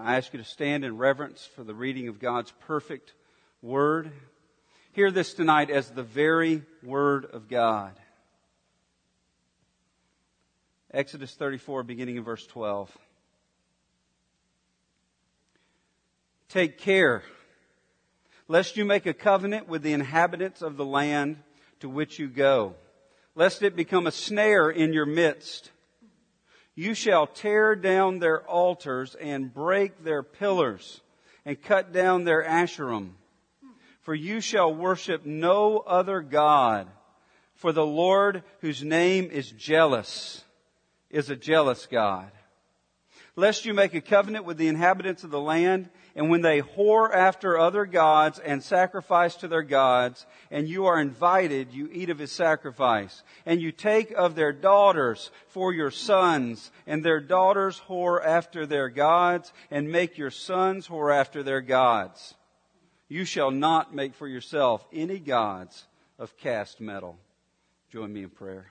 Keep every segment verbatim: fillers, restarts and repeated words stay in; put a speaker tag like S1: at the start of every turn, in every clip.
S1: I ask you to stand in reverence for the reading of God's perfect Word. Hear this tonight as the very Word of God. Exodus thirty-four, beginning in verse twelve. Take care, lest you make a covenant with the inhabitants of the land to which you go, lest it become a snare in your midst. You shall tear down their altars and break their pillars and cut down their asherim. For you shall worship no other God, for the Lord, whose name is jealous, is a jealous God. Lest you make a covenant with the inhabitants of the land, and when they whore after other gods and sacrifice to their gods, and you are invited, you eat of his sacrifice. And you take of their daughters for your sons, and their daughters whore after their gods, and make your sons whore after their gods. You shall not make for yourself any gods of cast metal. Join me in prayer.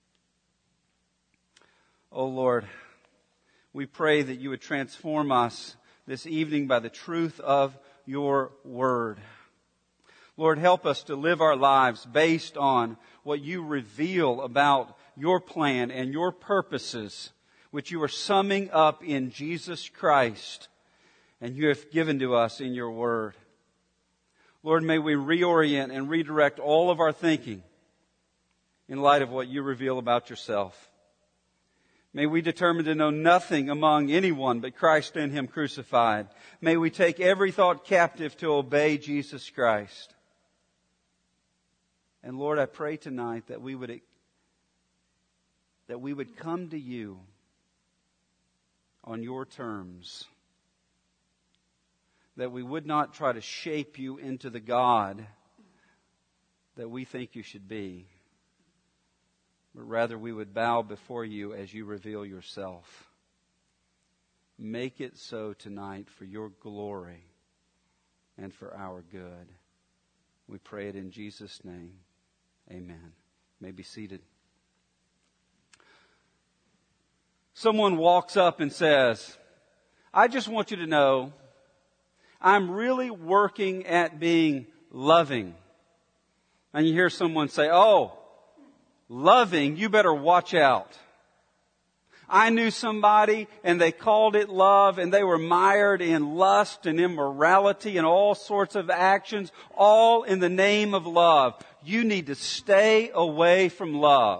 S1: O Lord, we pray that you would transform us this evening by the truth of your Word. Lord, help us to live our lives based on what you reveal about your plan and your purposes, which you are summing up in Jesus Christ, and you have given to us in your Word. Lord, may we reorient and redirect all of our thinking in light of what you reveal about yourself. May we determine to know nothing among anyone but Christ and Him crucified. May we take every thought captive to obey Jesus Christ. And Lord, I pray tonight that we would, that we would come to you on your terms. That we would not try to shape you into the God that we think you should be, but rather we would bow before you as you reveal yourself. Make it so tonight for your glory and for our good. We pray it in Jesus' name. Amen. You may be seated. Someone walks up and says, I just want you to know I'm really working at being loving. And you hear someone say, oh, loving, you better watch out. I knew somebody and they called it love and they were mired in lust and immorality and all sorts of actions, all in the name of love. You need to stay away from love.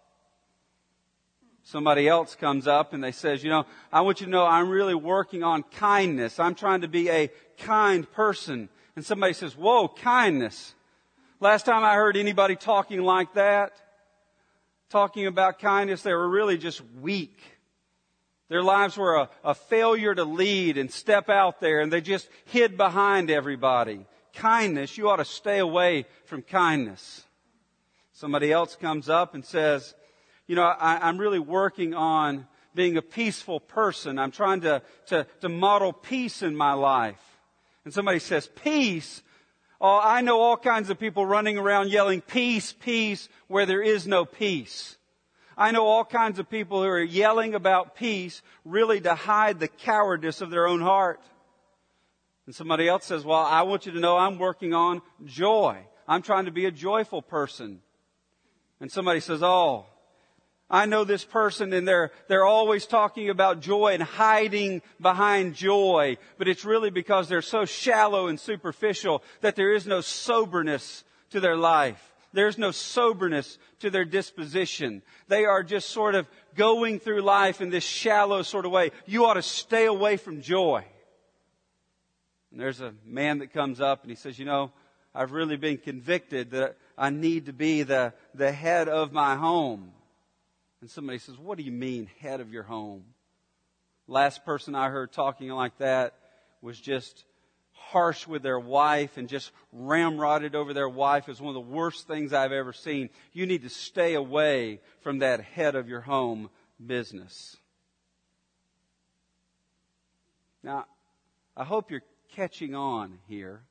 S1: Somebody else comes up and they says, you know, I want you to know I'm really working on kindness. I'm trying to be a kind person. And somebody says, whoa, kindness. Last time I heard anybody talking like that, talking about kindness, they were really just weak. Their lives were a, a failure to lead and step out there, and they just hid behind everybody. Kindness, you ought to stay away from kindness. Somebody else comes up and says, you know, I, I'm really working on being a peaceful person. I'm trying to, to, to model peace in my life. And somebody says, peace? Oh, I know all kinds of people running around yelling, peace, peace, where there is no peace. I know all kinds of people who are yelling about peace really to hide the cowardice of their own heart. And somebody else says, well, I want you to know I'm working on joy. I'm trying to be a joyful person. And somebody says, oh, I know this person and they're, they're always talking about joy and hiding behind joy. But it's really because they're so shallow and superficial that there is no soberness to their life. There's no soberness to their disposition. They are just sort of going through life in this shallow sort of way. You ought to stay away from joy. And there's a man that comes up and he says, you know, I've really been convicted that I need to be the, the head of my home. And somebody says, what do you mean, head of your home? Last person I heard talking like that was just harsh with their wife and just ramrodded over their wife. Is one of the worst things I've ever seen. You need to stay away from that head of your home business. Now, I hope you're catching on here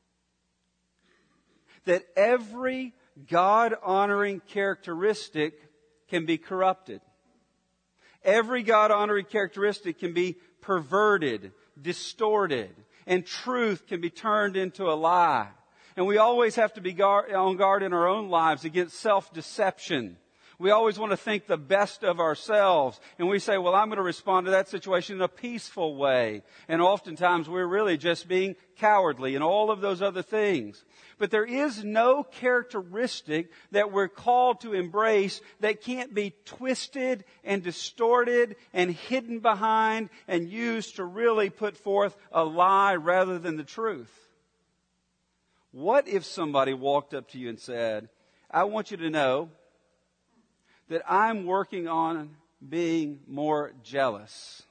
S1: that every God-honoring characteristic can be corrupted. Every God-honoring characteristic can be perverted, distorted, and truth can be turned into a lie. And we always have to be guard, on guard in our own lives against self-deception. We always want to think the best of ourselves. And we say, well, I'm going to respond to that situation in a peaceful way. And oftentimes we're really just being cowardly and all of those other things. But there is no characteristic that we're called to embrace that can't be twisted and distorted and hidden behind and used to really put forth a lie rather than the truth. What if somebody walked up to you and said, I want you to know that I'm working on being more jealous?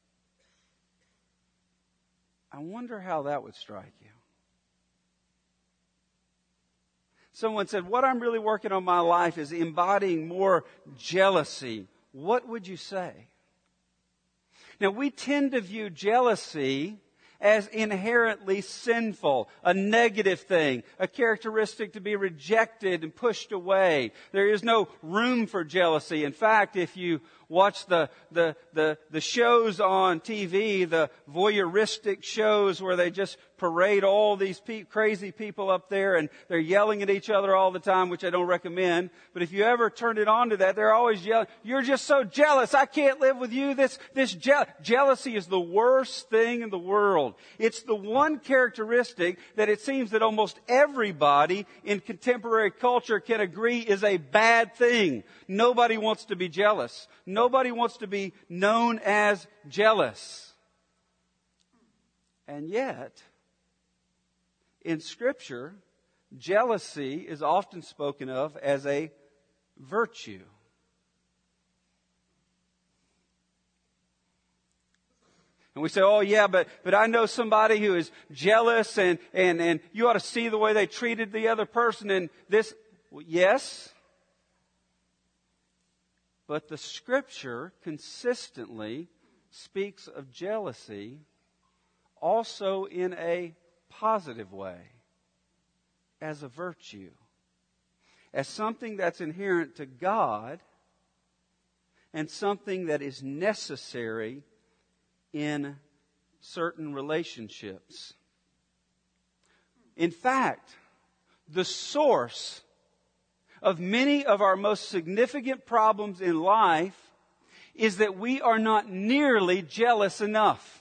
S1: I wonder how that would strike you. Someone said, what I'm really working on in my life is embodying more jealousy. What would you say? Now, we tend to view jealousy as inherently sinful, a negative thing, a characteristic to be rejected and pushed away. There is no room for jealousy. In fact, if you watch the, the, the, the shows on T V, the voyeuristic shows where they just parade all these pe- crazy people up there and they're yelling at each other all the time, which I don't recommend. But if you ever turn it on to that, they're always yelling, you're just so jealous. I can't live with you. This, this je- jealousy is the worst thing in the world. It's the one characteristic that it seems that almost everybody in contemporary culture can agree is a bad thing. Nobody wants to be jealous. Nobody wants to be known as jealous. And yet, in Scripture, jealousy is often spoken of as a virtue. And we say, oh yeah, but, but I know somebody who is jealous and, and, and you ought to see the way they treated the other person and this. Well, yes. But the Scripture consistently speaks of jealousy also in a positive way, as a virtue, as something that's inherent to God and something that is necessary in certain relationships. In fact, the source of many of our most significant problems in life is that we are not nearly jealous enough.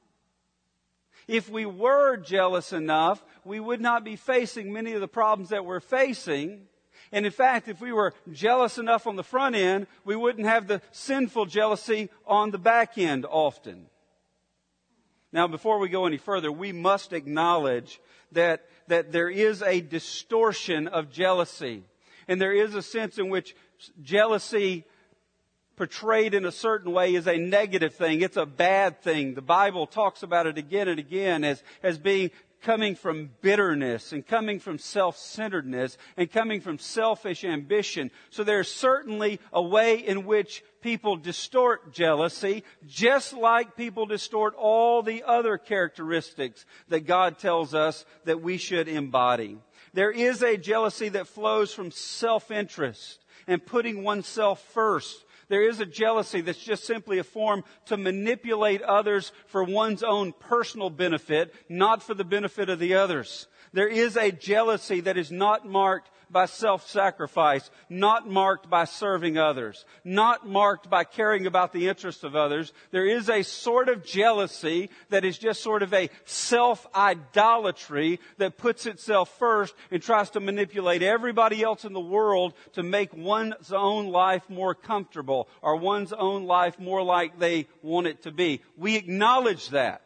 S1: If we were jealous enough, we would not be facing many of the problems that we're facing. And in fact, if we were jealous enough on the front end, we wouldn't have the sinful jealousy on the back end often. Now, before we go any further, we must acknowledge that, that there is a distortion of jealousy. And there is a sense in which jealousy portrayed in a certain way is a negative thing. It's a bad thing. The Bible talks about it again and again as, as being coming from bitterness and coming from self-centeredness and coming from selfish ambition. So there's certainly a way in which people distort jealousy, just like people distort all the other characteristics that God tells us that we should embody. There is a jealousy that flows from self-interest and putting oneself first. There is a jealousy that's just simply a form to manipulate others for one's own personal benefit, not for the benefit of the others. There is a jealousy that is not marked by self-sacrifice, not marked by serving others, not marked by caring about the interests of others. There is a sort of jealousy that is just sort of a self-idolatry that puts itself first and tries to manipulate everybody else in the world to make one's own life more comfortable or one's own life more like they want it to be. We acknowledge that.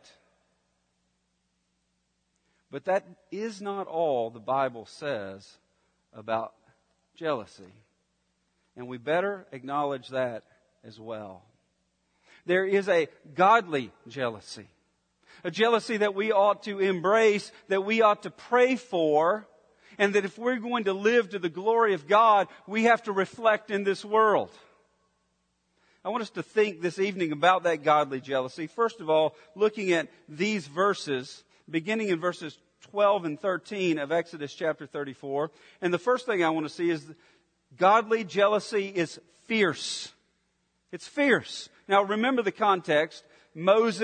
S1: But that is not all the Bible says about jealousy. And we better acknowledge that as well. There is a godly jealousy. A jealousy that we ought to embrace, that we ought to pray for, and that if we're going to live to the glory of God, we have to reflect in this world. I want us to think this evening about that godly jealousy. First of all, looking at these verses, beginning in verses twelve and thirteen of Exodus chapter thirty-four. And the first thing I want to see is godly jealousy is fierce. It's fierce. Now remember the context. Moses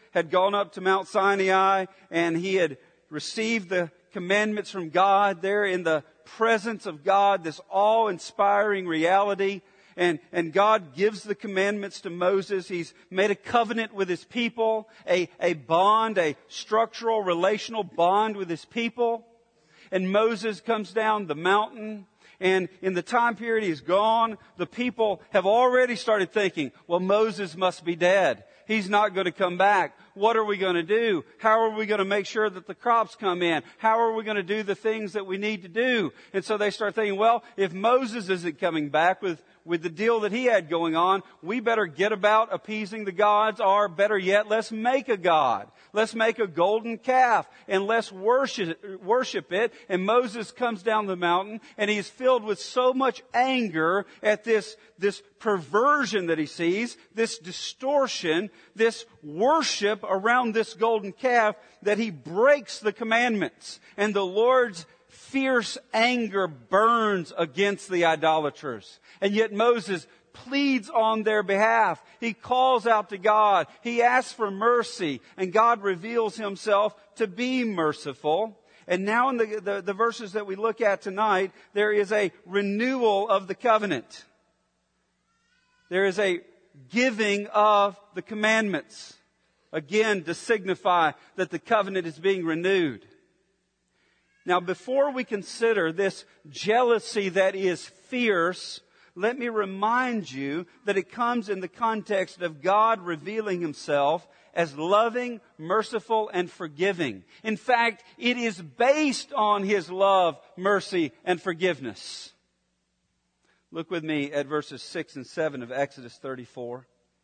S1: had gone up to Mount Sinai and he had received the commandments from God there in the presence of God, this awe-inspiring reality. And, and God gives the commandments to Moses. He's made a covenant with His people, a, a bond, a structural, relational bond with His people. And Moses comes down the mountain. And in the time period he's gone, the people have already started thinking, well, Moses must be dead. He's not going to come back. What are we going to do? How are we going to make sure that the crops come in? How are we going to do the things that we need to do? And so they start thinking, well, if Moses isn't coming back with, with the deal that he had going on, we better get about appeasing the gods, or better yet, let's make a god. Let's make a golden calf and let's worship, worship it. And Moses comes down the mountain and he's filled with so much anger at this, this perversion that he sees, this distortion, this worship around this golden calf, that he breaks the commandments. And the Lord's fierce anger burns against the idolaters. And yet Moses pleads on their behalf. He calls out to God. He asks for mercy. And God reveals Himself to be merciful. And now in the, the, the verses that we look at tonight, there is a renewal of the covenant. There is a giving of the commandments. Again, to signify that the covenant is being renewed. Now, before we consider this jealousy that is fierce, let me remind you that it comes in the context of God revealing Himself as loving, merciful, and forgiving. In fact, it is based on His love, mercy, and forgiveness. Look with me at verses six and seven of Exodus thirty-four.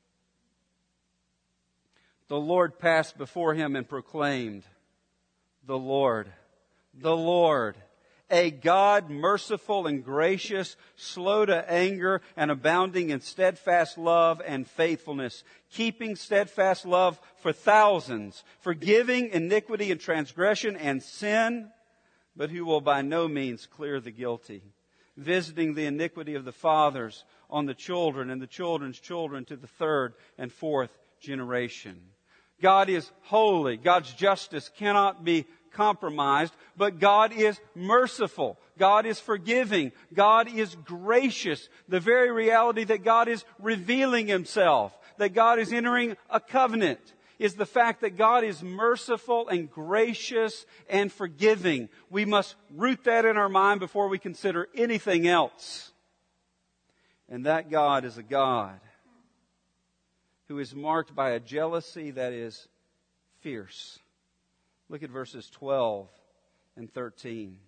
S1: The Lord passed before him and proclaimed, "The Lord, the Lord, a God merciful and gracious, slow to anger and abounding in steadfast love and faithfulness, keeping steadfast love for thousands, forgiving iniquity and transgression and sin, but who will by no means clear the guilty, visiting the iniquity of the fathers on the children and the children's children to the third and fourth generation." God is holy. God's justice cannot be compromised, but God is merciful. God is forgiving. God is gracious. The very reality that God is revealing Himself, that God is entering a covenant, is the fact that God is merciful and gracious and forgiving. We must root that in our mind before we consider anything else. And that God is a God who is marked by a jealousy that is fierce. Look at verses twelve and thirteen.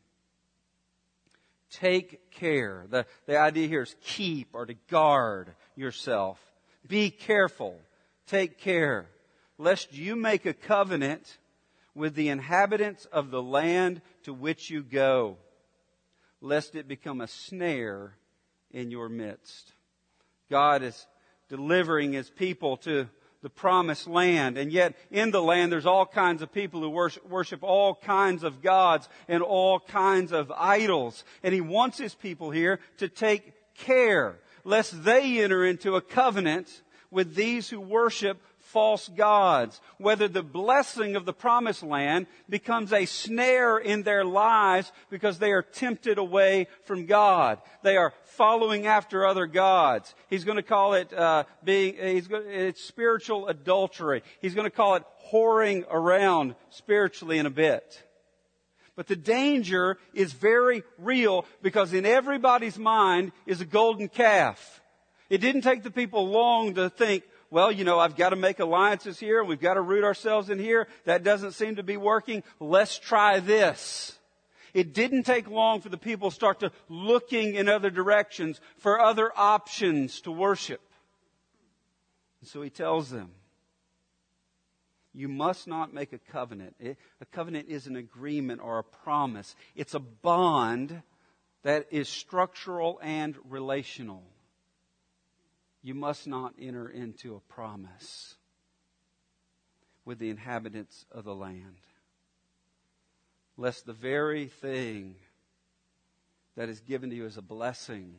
S1: Take care. The, the idea here is keep or to guard yourself. Be careful. Take care. Lest you make a covenant with the inhabitants of the land to which you go, lest it become a snare in your midst. God is delivering His people to the promised land. And yet in the land there's all kinds of people who worship, worship all kinds of gods and all kinds of idols. And He wants His people here to take care lest they enter into a covenant with these who worship false gods. Whether the blessing of the promised land becomes a snare in their lives because they are tempted away from God. They are following after other gods. He's going to call it uh, being. He's going, it's spiritual adultery. He's going to call it whoring around spiritually in a bit. But the danger is very real because in everybody's mind is a golden calf. It didn't take the people long to think, well, you know, I've got to make alliances here and we've got to root ourselves in here. That doesn't seem to be working. Let's try this. It didn't take long for the people to start to looking in other directions for other options to worship. And so He tells them, you must not make a covenant. A covenant is an agreement or a promise. It's a bond that is structural and relational. You must not enter into a promise with the inhabitants of the land, lest the very thing that is given to you as a blessing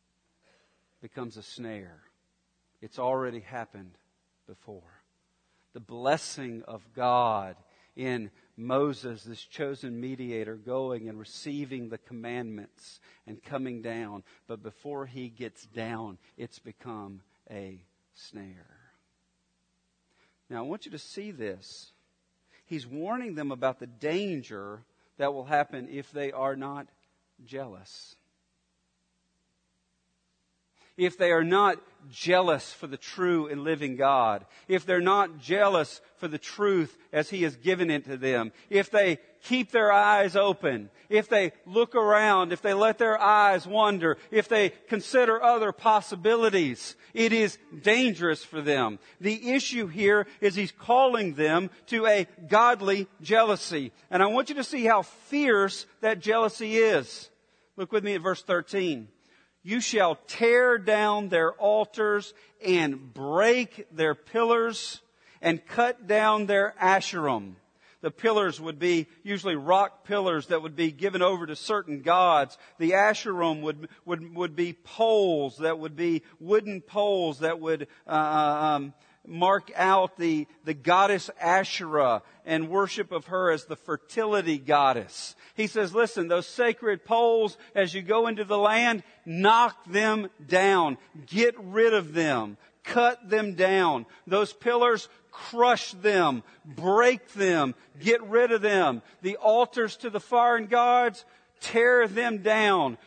S1: becomes a snare. It's already happened before. the blessing of God in Moses, this chosen mediator, going and receiving the commandments and coming down. But before he gets down, it's become a snare. Now, I want you to see this. He's warning them about the danger that will happen if they are not jealous. If they are not jealous for the true and living God, if they're not jealous for the truth as He has given it to them, if they keep their eyes open, if they look around, if they let their eyes wander, if they consider other possibilities, it is dangerous for them. The issue here is He's calling them to a godly jealousy. And I want you to see how fierce that jealousy is. Look with me at verse thirteen. You shall tear down their altars and break their pillars and cut down their asherim. The pillars would be usually rock pillars that would be given over to certain gods. The asherim would would would be poles that would be wooden poles that would uh, um, mark out the the goddess Asherah and worship of her as the fertility goddess. He says, listen, those sacred poles, as you go into the land, knock them down. Get rid of them. Cut them down. Those pillars, crush them. Break them. Get rid of them. The altars to the foreign gods, tear them down.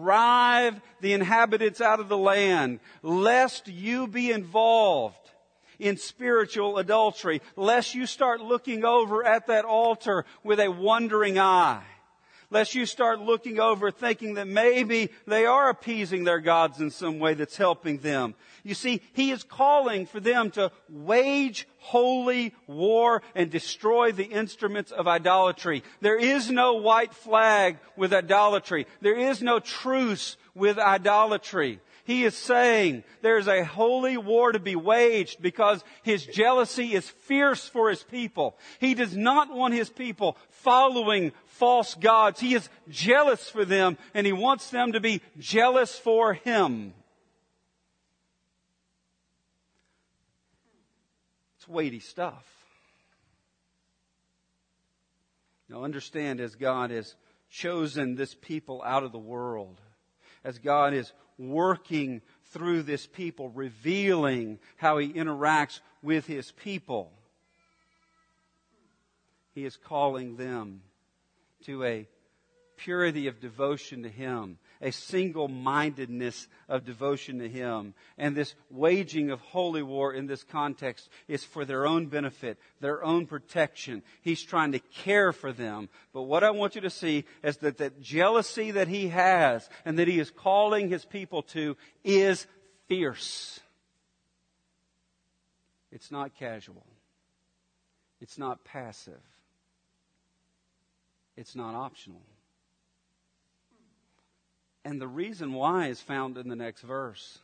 S1: Drive the inhabitants out of the land, lest you be involved in spiritual adultery, lest you start looking over at that altar with a wondering eye. Lest you start looking over thinking that maybe they are appeasing their gods in some way that's helping them. You see, He is calling for them to wage holy war and destroy the instruments of idolatry. There is no white flag with idolatry. There is no truce with idolatry. He is saying there's a holy war to be waged because His jealousy is fierce for His people. He does not want His people following false gods. He is jealous for them, and He wants them to be jealous for Him. It's weighty stuff. Now understand, as God has chosen this people out of the world, as God is working through this people, revealing how He interacts with His people, He is calling them to a purity of devotion to Him, a single-mindedness of devotion to Him. And this waging of holy war in this context is for their own benefit, their own protection. He's trying to care for them. But what I want you to see is that that jealousy that He has and that He is calling His people to is fierce. It's not casual. It's not passive. It's not optional. And the reason why is found in the next verse.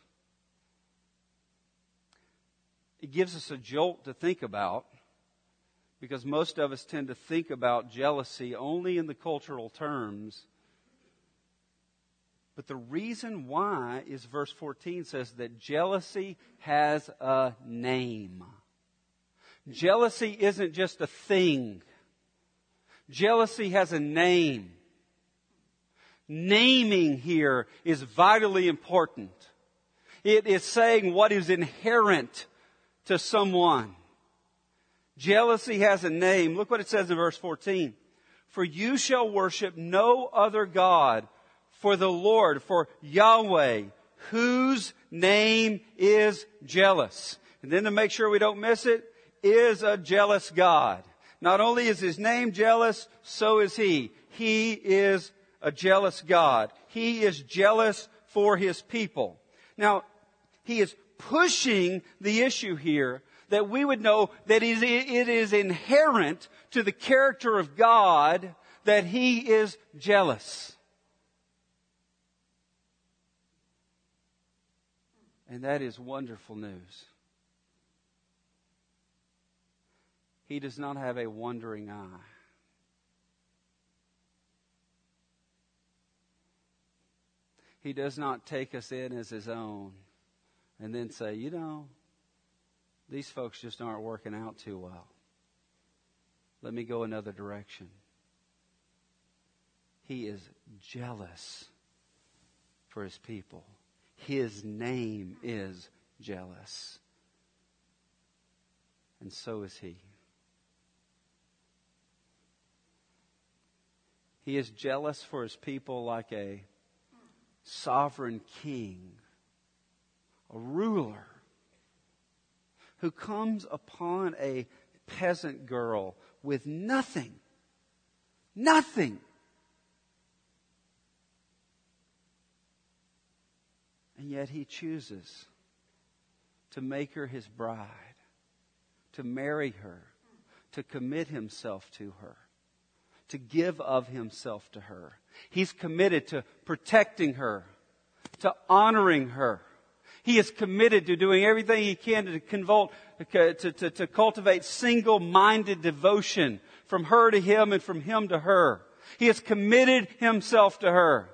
S1: It gives us a jolt to think about, because most of us tend to think about jealousy only in the cultural terms. But the reason why is verse fourteen says that jealousy has a name. Jealousy isn't just a thing. Jealousy has a name. Naming here is vitally important. It is saying what is inherent to someone. Jealousy has a name. Look what it says in verse fourteen. For you shall worship no other God, for the Lord, for Yahweh, whose name is jealous. And then to make sure we don't miss it, is a jealous God. Not only is His name jealous, so is He. He is a jealous God. He is jealous for His people. Now, He is pushing the issue here that we would know that it is inherent to the character of God that He is jealous. And that is wonderful news. He does not have a wandering eye. He does not take us in as His own and then say, you know, these folks just aren't working out too well. Let me go another direction. He is jealous for His people. His name is jealous. And so is He. He is jealous for His people like a sovereign king, a ruler, who comes upon a peasant girl with nothing. Nothing. And yet He chooses to make her His bride, to marry her, to commit Himself to her, to give of Himself to her. He's committed to protecting her, to honoring her. He is committed to doing everything He can to, convol, to, to, to cultivate single-minded devotion from her to Him and from Him to her. He has committed Himself to her.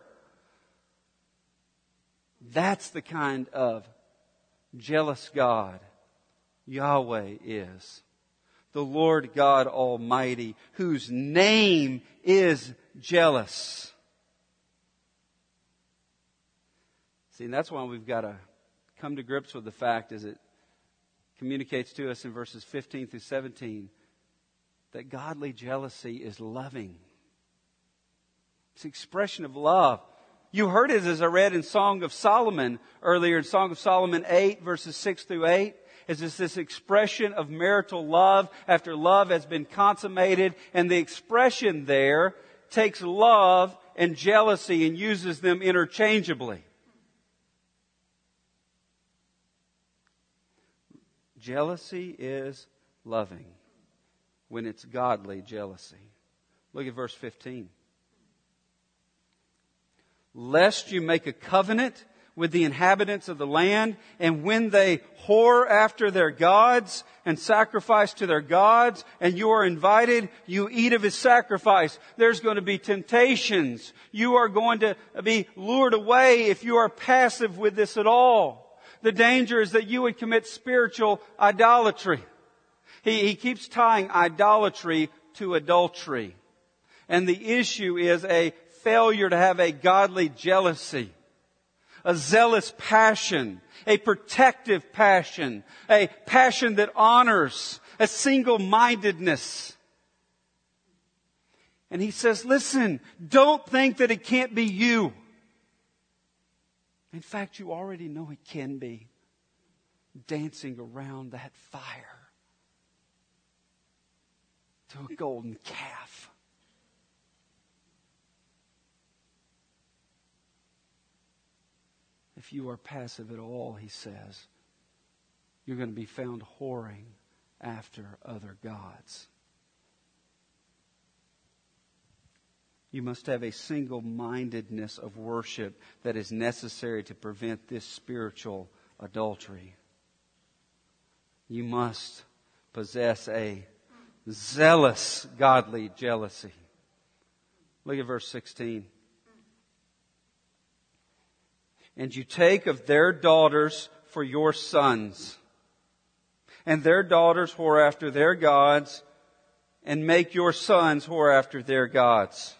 S1: That's the kind of jealous God Yahweh is. The Lord God Almighty, whose name is jealous. See, and that's why we've got to come to grips with the fact, as it communicates to us in verses fifteen through seventeen, that godly jealousy is loving. It's an expression of love. You heard it as I read in Song of Solomon earlier, in Song of Solomon eight, verses six through eight. Is this, this expression of marital love after love has been consummated. And the expression there takes love and jealousy and uses them interchangeably. Jealousy is loving when it's godly jealousy. Look at verse fifteen. Lest you make a covenant with the inhabitants of the land, and when they whore after their gods and sacrifice to their gods, and you are invited, you eat of His sacrifice. There's going to be temptations. You are going to be lured away if you are passive with this at all. The danger is that you would commit spiritual idolatry. He, he keeps tying idolatry to adultery. And the issue is a failure to have a godly jealousy, a zealous passion, a protective passion, a passion that honors, a single-mindedness. And He says, listen, don't think that it can't be you. In fact, you already know it can be. Dancing around that fire to a golden calf. If you are passive at all, He says, you're going to be found whoring after other gods. You must have a single-mindedness of worship that is necessary to prevent this spiritual adultery. You must possess a zealous godly jealousy. Look at verse sixteen. And you take of their daughters for your sons, and their daughters whore after their gods, and make your sons whore after their gods.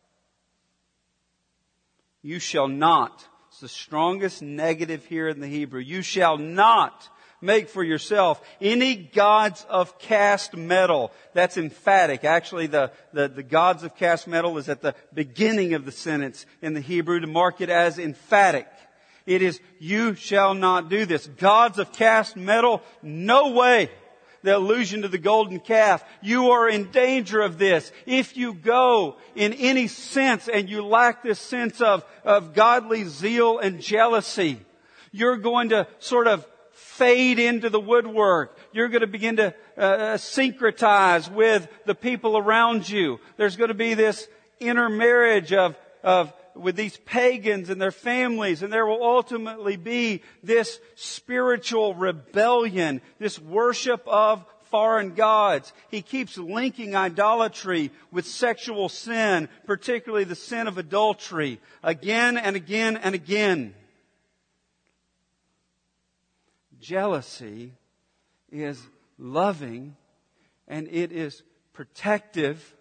S1: You shall not, it's the strongest negative here in the Hebrew, you shall not make for yourself any gods of cast metal. That's emphatic. Actually, the, the, the gods of cast metal is at the beginning of the sentence in the Hebrew to mark it as emphatic. It is, you shall not do this. Gods of cast metal, no way. The allusion to the golden calf. You are in danger of this. If you go in any sense and you lack this sense of, of godly zeal and jealousy, you're going to sort of fade into the woodwork. You're going to begin to uh, syncretize with the people around you. There's going to be this intermarriage of, of with these pagans and their families, and there will ultimately be this spiritual rebellion, this worship of foreign gods. He keeps linking idolatry with sexual sin, particularly the sin of adultery, again and again and again. Jealousy is loving, and it is protective,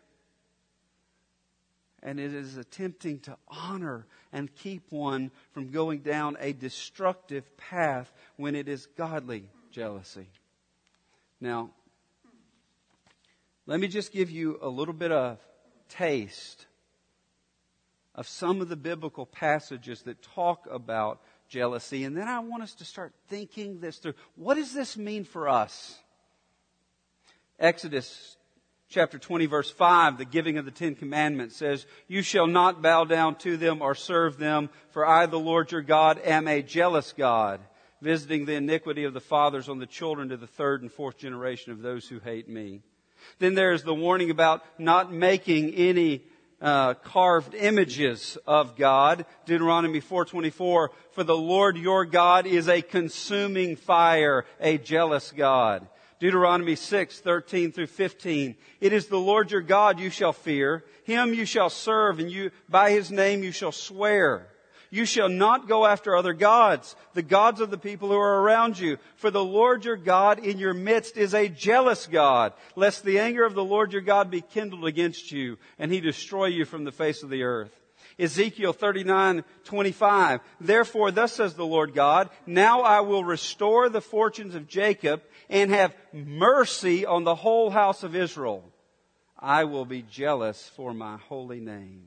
S1: and it is attempting to honor and keep one from going down a destructive path when it is godly jealousy. Now, let me just give you a little bit of taste of some of the biblical passages that talk about jealousy. And then I want us to start thinking this through. What does this mean for us? Exodus chapter twenty, verse five, the giving of the Ten Commandments says, "You shall not bow down to them or serve them, for I, the Lord your God, am a jealous God, visiting the iniquity of the fathers on the children to the third and fourth generation of those who hate me." Then there is the warning about not making any uh, carved images of God. Deuteronomy four twenty-four, "For the Lord your God is a consuming fire, a jealous God." Deuteronomy six thirteen through fifteen, "It is the Lord your God you shall fear. Him you shall serve, and you by His name you shall swear. You shall not go after other gods, the gods of the people who are around you. For the Lord your God in your midst is a jealous God, lest the anger of the Lord your God be kindled against you, and He destroy you from the face of the earth." Ezekiel thirty-nine twenty-five, "Therefore thus says the Lord God, now I will restore the fortunes of Jacob and have mercy on the whole house of Israel. I will be jealous for my holy name."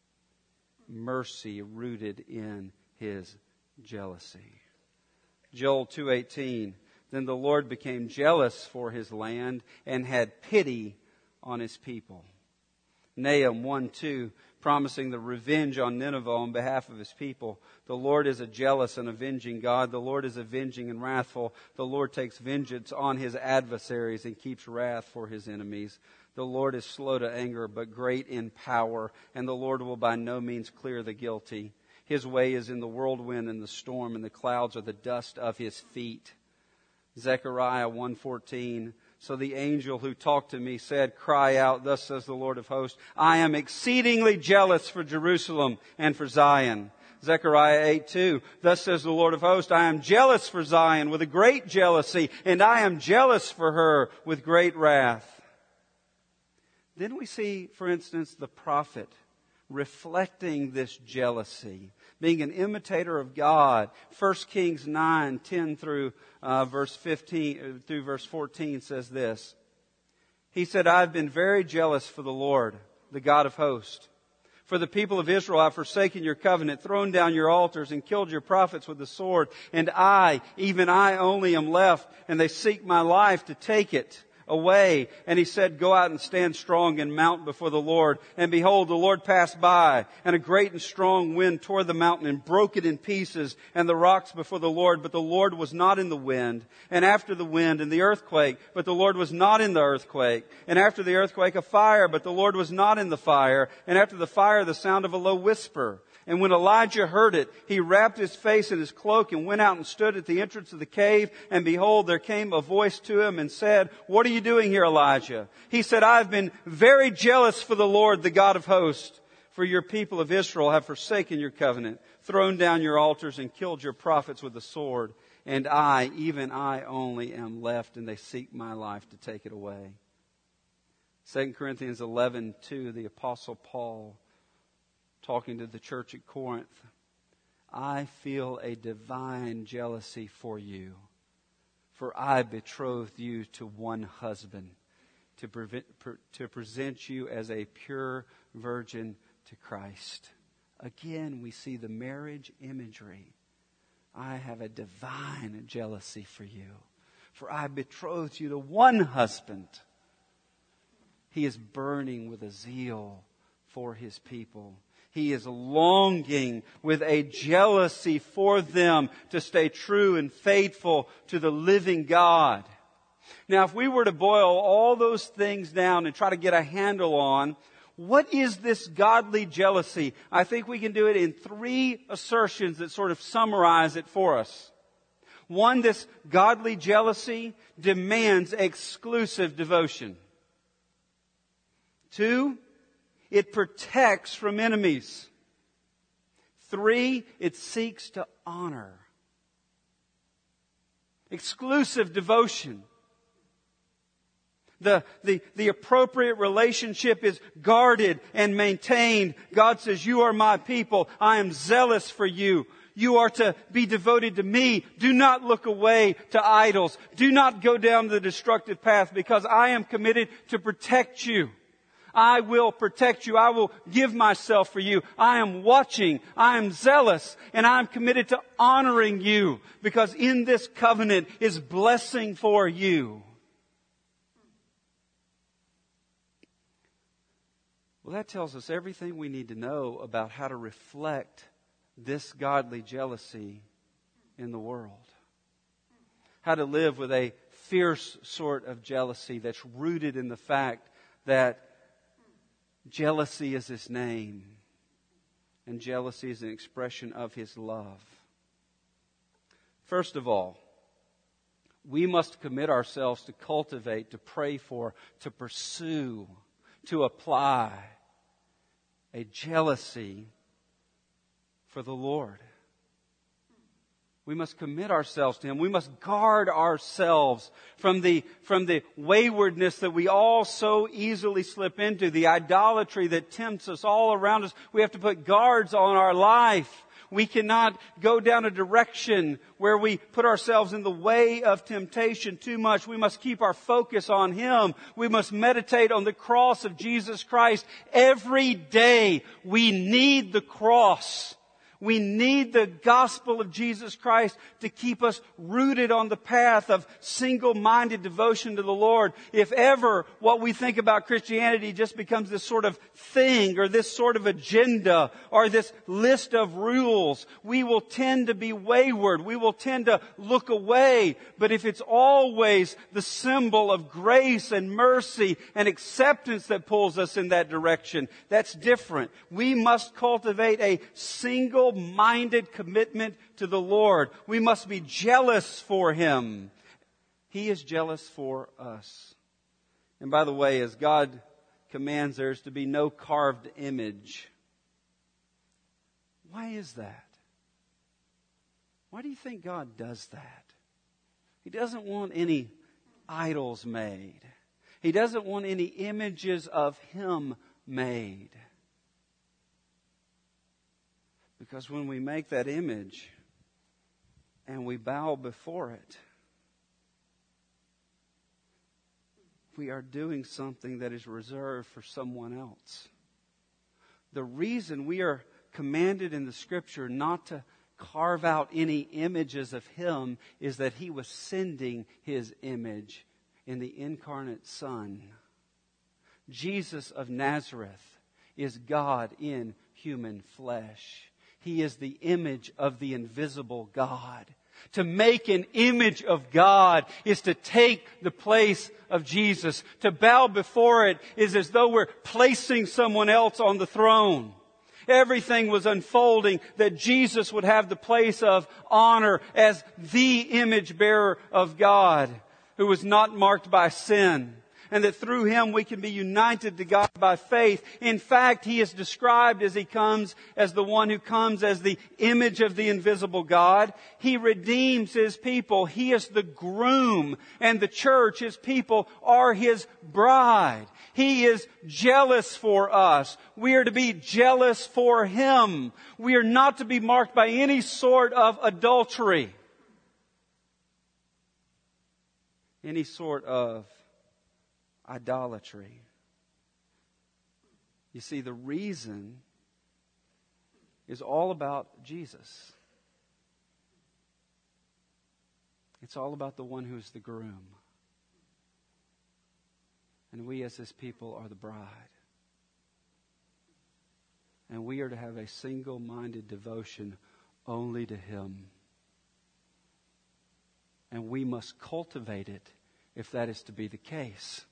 S1: Mercy rooted in His jealousy. Joel two eighteen, "Then the Lord became jealous for His land and had pity on His people." Nahum one two, promising the revenge on Nineveh on behalf of His people. "The Lord is a jealous and avenging God. The Lord is avenging and wrathful. The Lord takes vengeance on His adversaries and keeps wrath for His enemies. The Lord is slow to anger, but great in power, and the Lord will by no means clear the guilty. His way is in the whirlwind and the storm, and the clouds are the dust of His feet." Zechariah one fourteen, "So the angel who talked to me said, 'Cry out, thus says the Lord of hosts, I am exceedingly jealous for Jerusalem and for Zion.'" Zechariah eight two, "Thus says the Lord of hosts, I am jealous for Zion with a great jealousy, and I am jealous for her with great wrath." Then we see, for instance, the prophet reflecting this jealousy, being an imitator of God. First Kings nine ten through uh, verse fifteen through verse fourteen says this. He said, "I have been very jealous for the Lord, the God of hosts. For the people of Israel I have forsaken your covenant, thrown down your altars, and killed your prophets with the sword. And I, even I only am left, and they seek my life to take it away." And he said, "Go out and stand strong and mount before the Lord." And behold, the Lord passed by, and a great and strong wind tore the mountain and broke it in pieces, and the rocks before the Lord. But the Lord was not in the wind. And after the wind, and the earthquake, but the Lord was not in the earthquake. And after the earthquake, a fire, but the Lord was not in the fire. And after the fire, the sound of a low whisper. And when Elijah heard it, he wrapped his face in his cloak and went out and stood at the entrance of the cave. And behold, there came a voice to him and said, "What are you doing here, Elijah?" He said, "I have been very jealous for the Lord, the God of hosts. For your people of Israel have forsaken your covenant, thrown down your altars, and killed your prophets with the sword. And I, even I only, am left, and they seek my life to take it away." Second Corinthians eleven two, the Apostle Paul, talking to the church at Corinth, "I feel a divine jealousy for you, for I betrothed you to one husband, to, prevent, to present you as a pure virgin to Christ." Again, we see the marriage imagery. I have a divine jealousy for you, for I betrothed you to one husband. He is burning with a zeal for His people. He is longing with a jealousy for them to stay true and faithful to the living God. Now, if we were to boil all those things down and try to get a handle on what is this godly jealousy, I think we can do it in three assertions that sort of summarize it for us. One, this godly jealousy demands exclusive devotion. Two, it protects from enemies. Three, it seeks to honor. Exclusive devotion. The, the, the appropriate relationship is guarded and maintained. God says, you are my people. I am zealous for you. You are to be devoted to me. Do not look away to idols. Do not go down the destructive path, because I am committed to protect you. I will protect you. I will give myself for you. I am watching. I am zealous. And I am committed to honoring you, because in this covenant is blessing for you. Well, that tells us everything we need to know about how to reflect this godly jealousy in the world. How to live with a fierce sort of jealousy that's rooted in the fact that jealousy is His name, and jealousy is an expression of His love. First of all, we must commit ourselves to cultivate, to pray for, to pursue, to apply a jealousy for the Lord. We must commit ourselves to Him. We must guard ourselves from the, from the waywardness that we all so easily slip into, the idolatry that tempts us all around us. We have to put guards on our life. We cannot go down a direction where we put ourselves in the way of temptation too much. We must keep our focus on Him. We must meditate on the cross of Jesus Christ every day. We need the cross. We need the gospel of Jesus Christ to keep us rooted on the path of single-minded devotion to the Lord. If ever what we think about Christianity just becomes this sort of thing, or this sort of agenda, or this list of rules, we will tend to be wayward. We will tend to look away. But if it's always the symbol of grace and mercy and acceptance that pulls us in that direction, that's different. We must cultivate a single minded commitment to the Lord. We must be jealous for Him. He is jealous for us. And by the way, as God commands, there is to be no carved image. Why is that? Why do you think God does that? He doesn't want any idols made. He doesn't want any images of Him made. Because when we make that image and we bow before it, we are doing something that is reserved for someone else. The reason we are commanded in the Scripture not to carve out any images of Him is that He was sending His image in the incarnate Son. Jesus of Nazareth is God in human flesh. He is the image of the invisible God. To make an image of God is to take the place of Jesus. To bow before it is as though we're placing someone else on the throne. Everything was unfolding that Jesus would have the place of honor as the image bearer of God, who was not marked by sin. And that through Him we can be united to God by faith. In fact, He is described as He comes as the one who comes as the image of the invisible God. He redeems His people. He is the groom, and the church, His people, are His bride. He is jealous for us. We are to be jealous for Him. We are not to be marked by any sort of adultery, any sort of idolatry. You see, the reason is all about Jesus. It's all about the one who is the groom. And we as His people are the bride. And we are to have a single-minded devotion only to Him. And we must cultivate it if that is to be the case.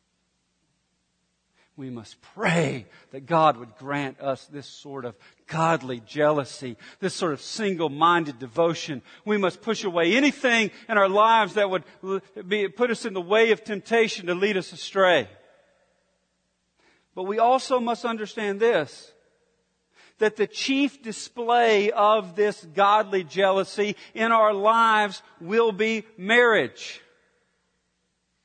S1: We must pray that God would grant us this sort of godly jealousy, this sort of single-minded devotion. We must push away anything in our lives that would be, put us in the way of temptation to lead us astray. But we also must understand this, that the chief display of this godly jealousy in our lives will be marriage.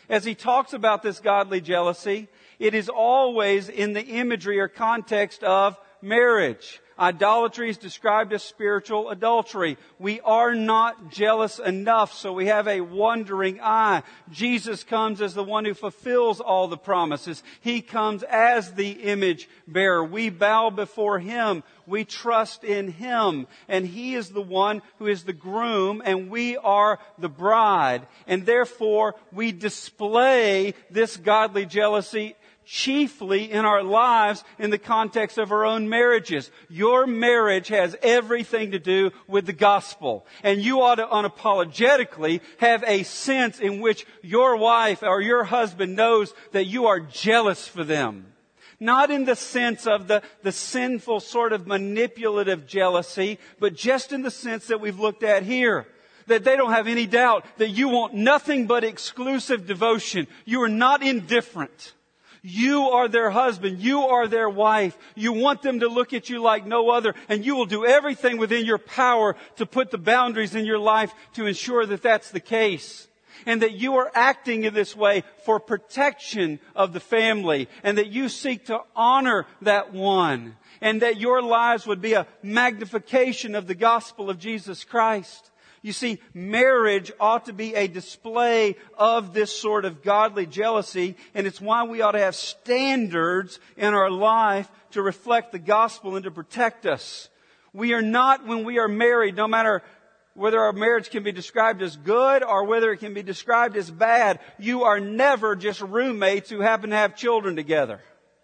S1: As he talks about this godly jealousy, it is always in the imagery or context of marriage. Idolatry is described as spiritual adultery. We are not jealous enough, so we have a wandering eye. Jesus comes as the one who fulfills all the promises. He comes as the image bearer. We bow before Him. We trust in Him. And He is the one who is the groom, and we are the bride. And therefore, we display this godly jealousy chiefly in our lives in the context of our own marriages. Your marriage has everything to do with the gospel. And you ought to unapologetically have a sense in which your wife or your husband knows that you are jealous for them. Not in the sense of the, the sinful sort of manipulative jealousy, but just in the sense that we've looked at here. That they don't have any doubt that you want nothing but exclusive devotion. You are not indifferent. You are their husband. You are their wife. You want them to look at you like no other, and you will do everything within your power to put the boundaries in your life to ensure that that's the case. And that you are acting in this way for protection of the family, and that you seek to honor that one, and that your lives would be a magnification of the gospel of Jesus Christ. You see, marriage ought to be a display of this sort of godly jealousy, and it's why we ought to have standards in our life to reflect the gospel and to protect us. We are not, when we are married, no matter whether our marriage can be described as good or whether it can be described as bad, you are never just roommates who happen to have children together.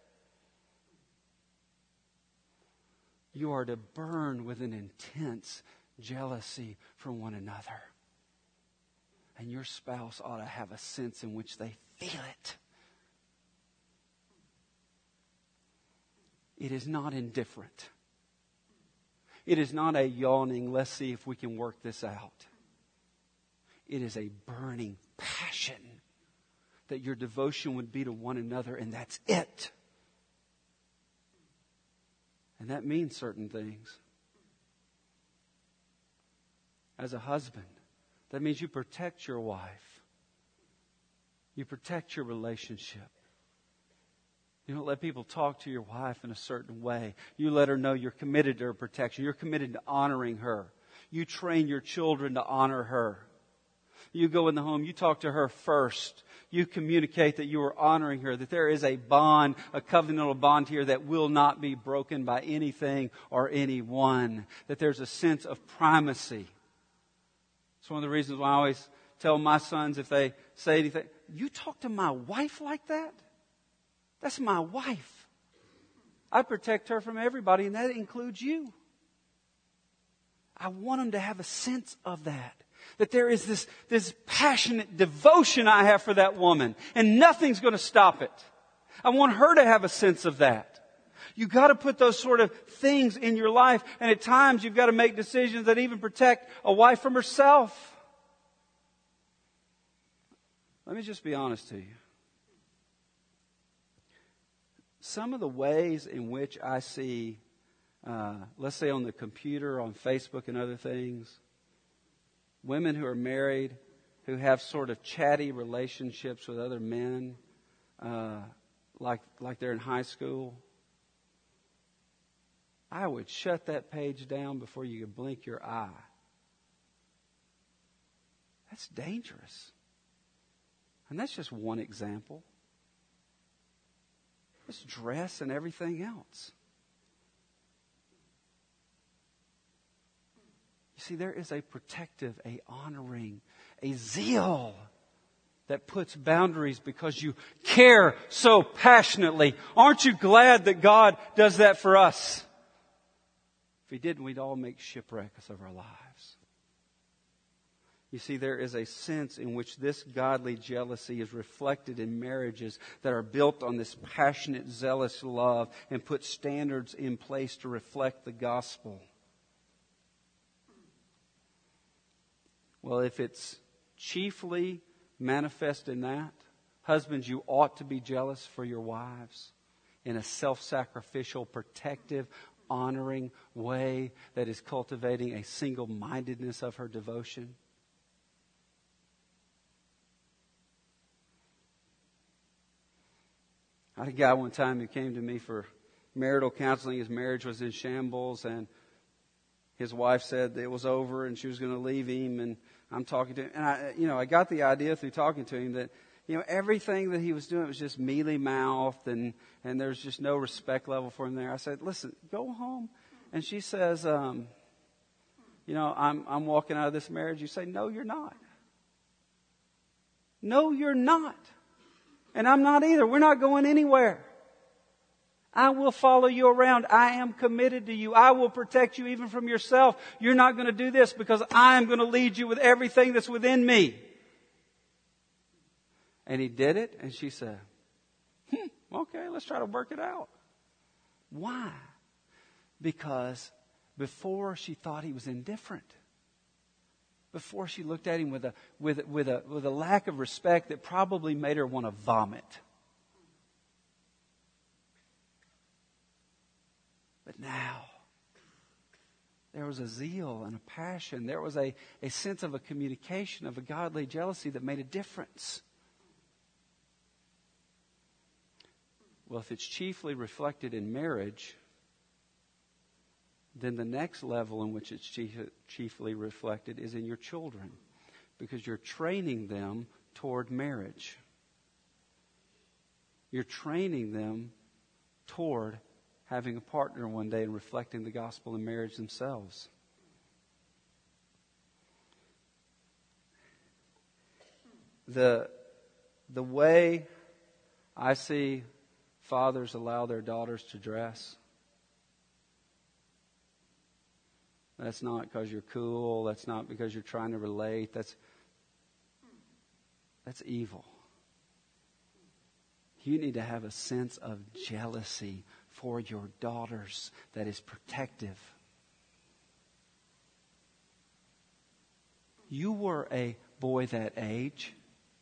S1: You are to burn with an intense jealousy for one another. And your spouse ought to have a sense in which they feel it. It is not indifferent. It is not a yawning, let's see if we can work this out. It is a burning passion that your devotion would be to one another, and that's it. And that means certain things. As a husband, that means you protect your wife. You protect your relationship. You don't let people talk to your wife in a certain way. You let her know you're committed to her protection. You're committed to honoring her. You train your children to honor her. You go in the home, you talk to her first. You communicate that you are honoring her, that there is a bond, a covenantal bond here that will not be broken by anything or anyone. That there's a sense of primacy. It's one of the reasons why I always tell my sons, if they say anything, you talk to my wife like that? That's my wife. I protect her from everybody, and that includes you. I want them to have a sense of that. That there is this, this passionate devotion I have for that woman, and nothing's going to stop it. I want her to have a sense of that. You've got to put those sort of things in your life, and at times you've got to make decisions that even protect a wife from herself. Let me just be honest to you. Some of the ways in which I see, uh, let's say on the computer, on Facebook and other things, women who are married, who have sort of chatty relationships with other men, uh, like like they're in high school, I would shut that page down before you could blink your eye. That's dangerous. And that's just one example. It's dress and everything else. You see, there is a protective, a honoring, a zeal that puts boundaries because you care so passionately. Aren't you glad that God does that for us? If He didn't, we'd all make shipwreck of our lives. You see, there is a sense in which this godly jealousy is reflected in marriages that are built on this passionate, zealous love and put standards in place to reflect the gospel. Well, if it's chiefly manifest in that, husbands, you ought to be jealous for your wives in a self-sacrificial, protective, honoring way that is cultivating a single-mindedness of her devotion. I had a guy one time who came to me for marital counseling. His marriage was in shambles, and his wife said it was over and she was going to leave him. And I'm talking to him, and I, you know, I got the idea through talking to him that, you know, everything that he was doing was just mealy-mouthed, and and there's just no respect level for him there. I said, listen, go home. And she says, um, you know, I'm I'm walking out of this marriage. You say, no, you're not. No, you're not. And I'm not either. We're not going anywhere. I will follow you around. I am committed to you. I will protect you even from yourself. You're not going to do this because I am going to lead you with everything that's within me. And he did it, and she said, hmm, okay, let's try to work it out. Why? Because before she thought he was indifferent. Before she looked at him with a with with a with a lack of respect that probably made her want to vomit. But now, there was a zeal and a passion. There was a, a sense of a communication, of a godly jealousy that made a difference. Well, if it's chiefly reflected in marriage, then the next level in which it's chief, chiefly reflected is in your children, because you're training them toward marriage. You're training them toward having a partner one day and reflecting the gospel in marriage themselves. The, the way I see fathers allow their daughters to dress, that's not because you're cool. That's not because you're trying to relate. That's, that's evil. You need to have a sense of jealousy for your daughters that is protective. You were a boy that age.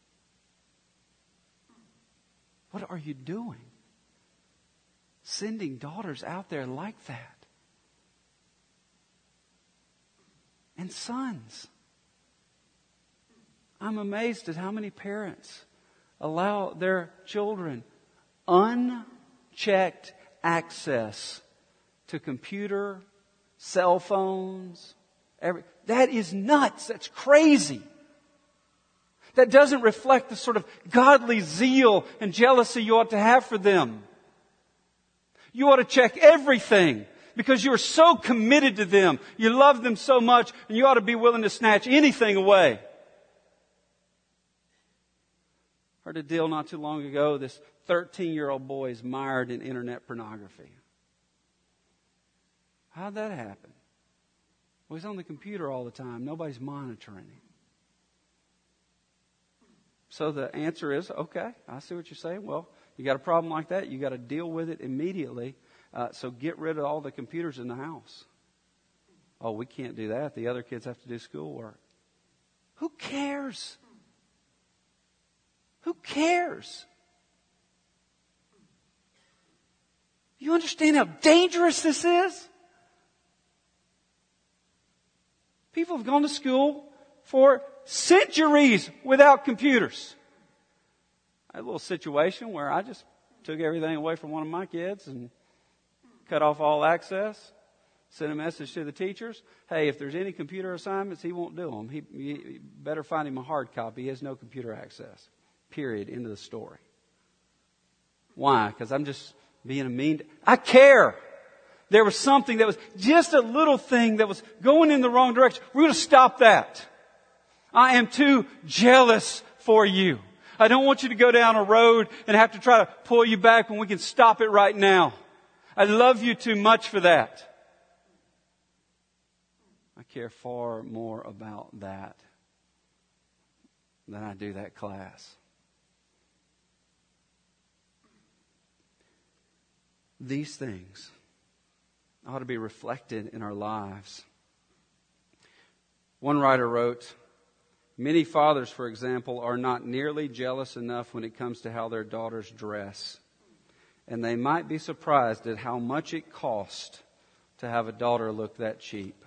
S1: What are you doing? Sending daughters out there like that. And sons. I'm amazed at how many parents allow their children unchecked access to computer, cell phones. Every, that is nuts. That's crazy. That doesn't reflect the sort of godly zeal and jealousy you ought to have for them. You ought to check everything because you're so committed to them. You love them so much, and you ought to be willing to snatch anything away. Heard a deal not too long ago. This thirteen-year-old boy is mired in internet pornography. How'd that happen? Well, he's on the computer all the time. Nobody's monitoring him. So the answer is, okay, I see what you're saying. Well, you got a problem like that, you got to deal with it immediately. Uh, so get rid of all the computers in the house. Oh, we can't do that. The other kids have to do schoolwork. Who cares? Who cares? You understand how dangerous this is? People have gone to school for centuries without computers. I had a little situation where I just took everything away from one of my kids and cut off all access, sent a message to the teachers. Hey, if there's any computer assignments, he won't do them. He, he better find him a hard copy. He has no computer access. Period. End of the story. Why? Because I'm just being a mean... I care. There was something that was just a little thing that was going in the wrong direction. We're going to stop that. I am too jealous for you. I don't want you to go down a road and have to try to pull you back when we can stop it right now. I love you too much for that. I care far more about that than I do that class. These things ought to be reflected in our lives. One writer wrote, many fathers, for example, are not nearly jealous enough when it comes to how their daughters dress. And they might be surprised at how much it costs to have a daughter look that cheap.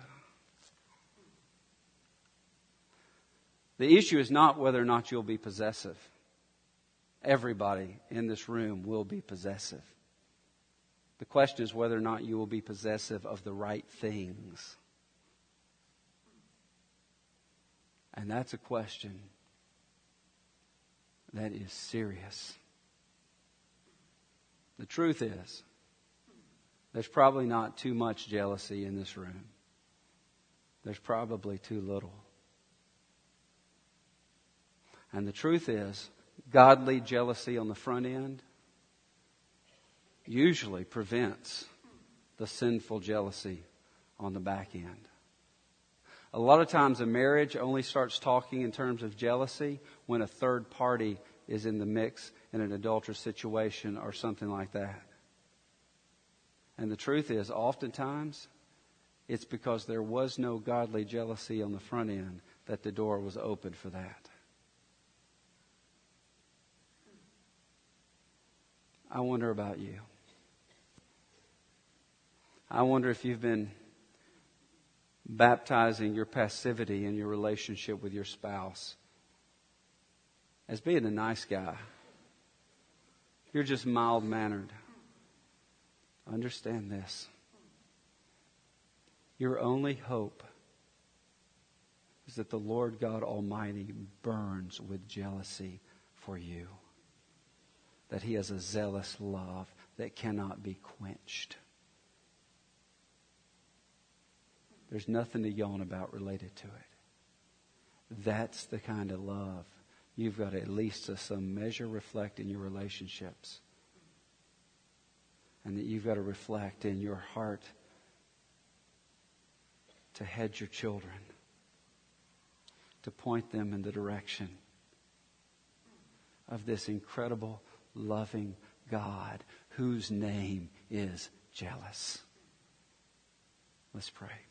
S1: The issue is not whether or not you'll be possessive. Everybody in this room will be possessive. The question is whether or not you will be possessive of the right things. And that's a question that is serious. The truth is, there's probably not too much jealousy in this room. There's probably too little. And the truth is, godly jealousy on the front end usually prevents the sinful jealousy on the back end. A lot of times a marriage only starts talking in terms of jealousy when a third party is in the mix in an adulterous situation or something like that. And the truth is, oftentimes, it's because there was no godly jealousy on the front end that the door was opened for that. I wonder about you. I wonder if you've been baptizing your passivity in your relationship with your spouse as being a nice guy. You're just mild-mannered. Understand this. Your only hope is that the Lord God Almighty burns with jealousy for you. That He has a zealous love that cannot be quenched. There's nothing to yawn about related to it. That's the kind of love you've got to at least to some measure reflect in your relationships. And that you've got to reflect in your heart to head your children, to point them in the direction of this incredible, loving God whose name is jealous. Let's pray.